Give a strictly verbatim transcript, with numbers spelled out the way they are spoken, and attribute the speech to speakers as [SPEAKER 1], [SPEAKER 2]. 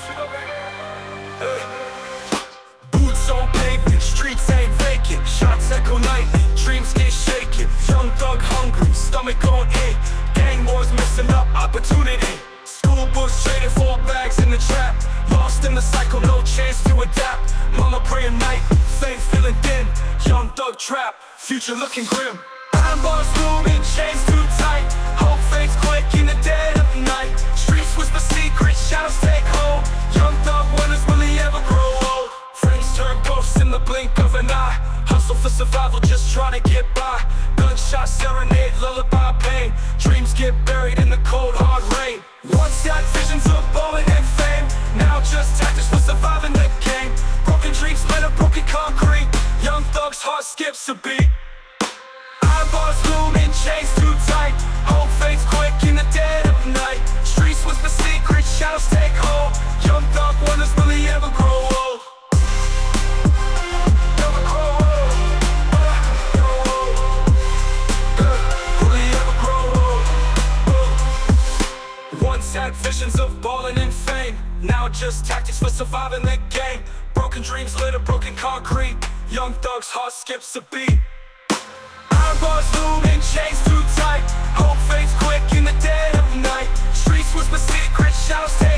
[SPEAKER 1] Boots on pavement, streets ain't vacant. Shots echo nightly, dreams get shaken. Young thug hungry, stomach on eight. Gang wars messing up opportunity. School books traded for bags in the trap. Lost in the cycle, no chance to adapt. Mama praying night, faith feeling thin. Young thug trap, future looking grim. Iron bars looming, chains too tight. Hope fades quick in the dead of night. Streets whisper secrets, shadows take hold. Young thug wonders, will he ever grow old? Friends turn ghosts in the blink of an eye. Hustle for survival, just trying to get by. Gunshot serenade, lullaby pain. Dreams get buried in the cold hard rain. Once had visions of ballin' and fame, now just tactics for surviving the game. Broken dreams made of broken concrete. Young thug's heart skips a beat. Iron bars looming, chains too tight. Hope fades quick in the dead of night. Streets whisper secrets, shadows take hold. Young thug wonders, will he ever grow old? Never grow old. Uh, grow old. Uh, will he ever grow old? Uh. Once had visions of ballin' and fame, now just tactics for surviving the game. Broken dreams lit of broken concrete. Young thug's heart skips a beat. Iron bars looming, chains too tight. Hope fades quick in the dead of night. Streets whisper secrets, shadows take